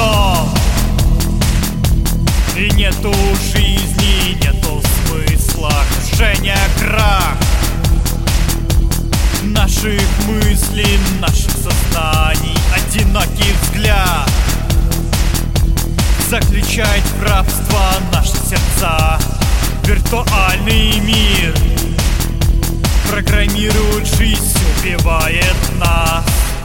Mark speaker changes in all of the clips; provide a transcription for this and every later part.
Speaker 1: дом. И нету жизни, нету смысла, крушение, крах наших мыслей, наших сознаний. Одинокий взгляд заключает в рабство наши сердца. Виртуальный мир программирует жизнь, убивает нас.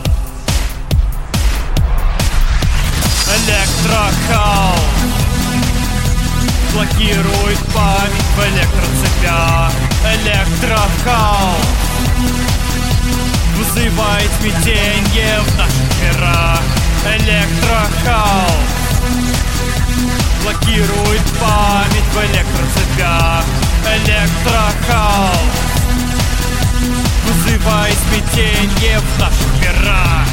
Speaker 1: Электрохаус блокирует память в электроцепях. Электрохаус вызывает смятение в наших мирах. Электрохаус блокирует память в электроцепях. Электрохаус вызывает смятение в наших мирах.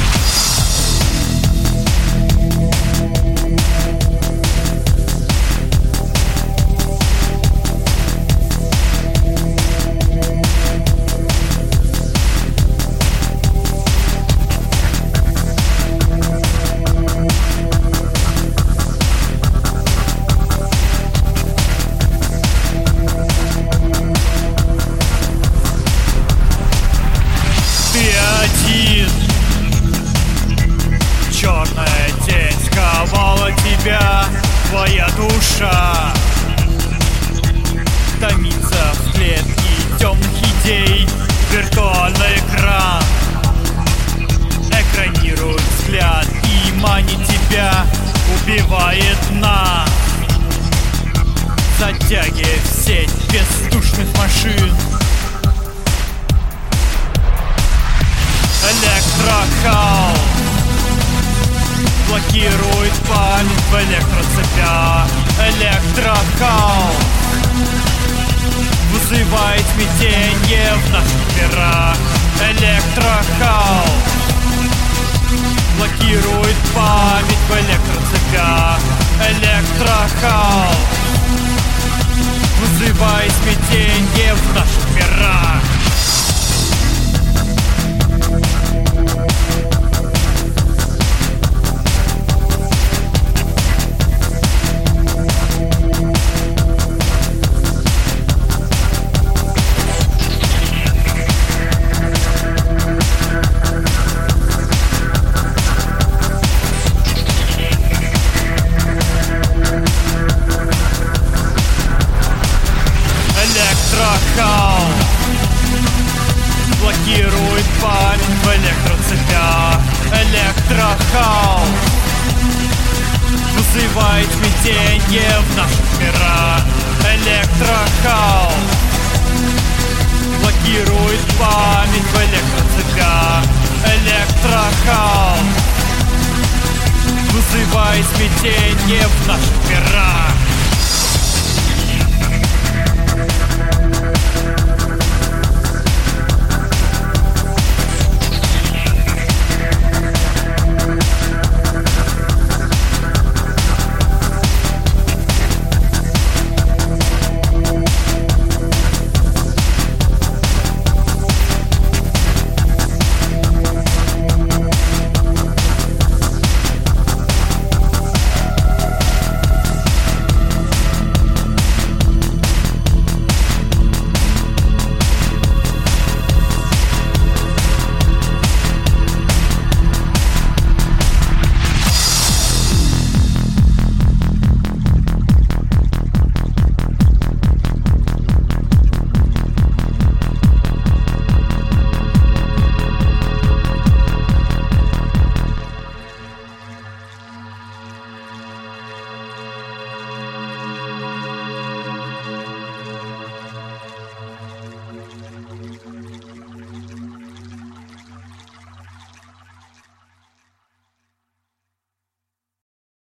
Speaker 1: Черная тень сковала тебя, твоя душа томится в клетке темных идей. Виртуальный экран экранирует взгляд и манит тебя, убивает нас, затягивая в сеть бездушных машин. Электрохаус блокирует память в электроцепях. Электрохаус вызывает смятение в наших мирах. Электрохаус блокирует память в электроцепях. Электрохаус вызывает смятение в наших мирах. Электрохаус блокирует память в электроцепях. Электрохаус вызывает смятение в наших мирах. Электрохаус блокирует память в электроцепях. Электрохаус вызывает смятение в наших мирах.